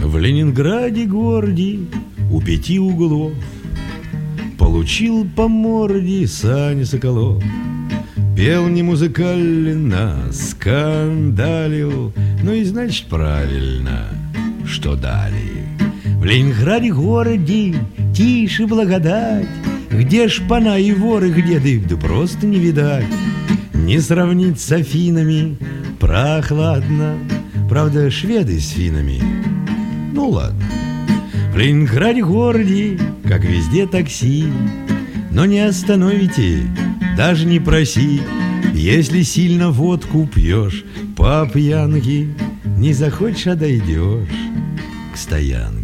В Ленинграде городе у 5 углов получил по морде Саня Соколов. Пел не музыкально, скандалил, ну и значит правильно, что далее. В Ленинграде городе тише благодать, где шпана и воры, где да просто не видать. Не сравнить с Афинами, прохладно, правда шведы с финами, ну ладно. В Ленинграде городе, как везде, такси, но не остановите, даже не проси. Если сильно водку пьешь по пьянке, не захочешь, а дойдешь к стоянке.